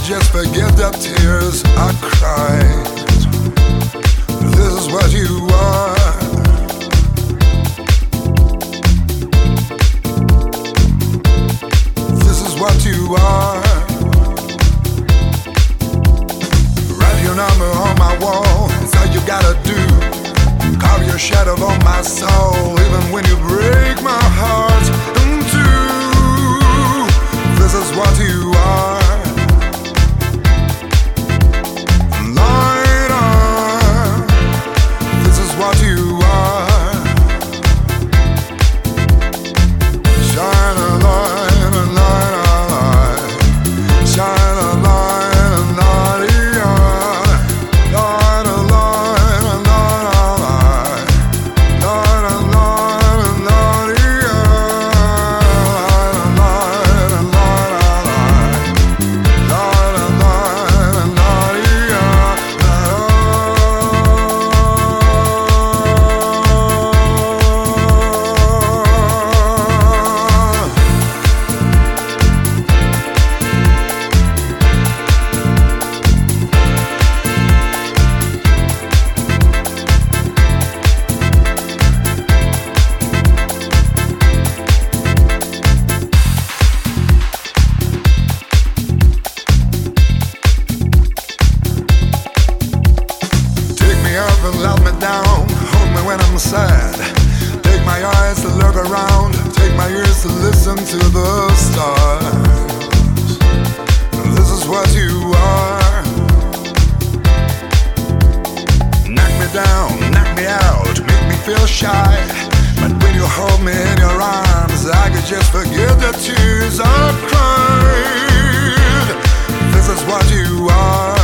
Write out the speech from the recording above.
just forget the tears I cried. This is what you are. This is what you are. Write your number on my wall, it's all you gotta do. Carve your shadow on my soul, even when you break my heart in two. This is what you are. What you are. Shine a light, a light, a light. Shine a light, a light, light, a light, a light, a light. Light, a light, a light, light, a light, a light. Light, a light, a light, and let me down, hold me when I'm sad. Take my eyes to look around, take my ears to listen to the stars. This is what you are. Knock me down, knock me out, make me feel shy. But when you hold me in your arms, I could just forget the tears I've cried. This is what you are.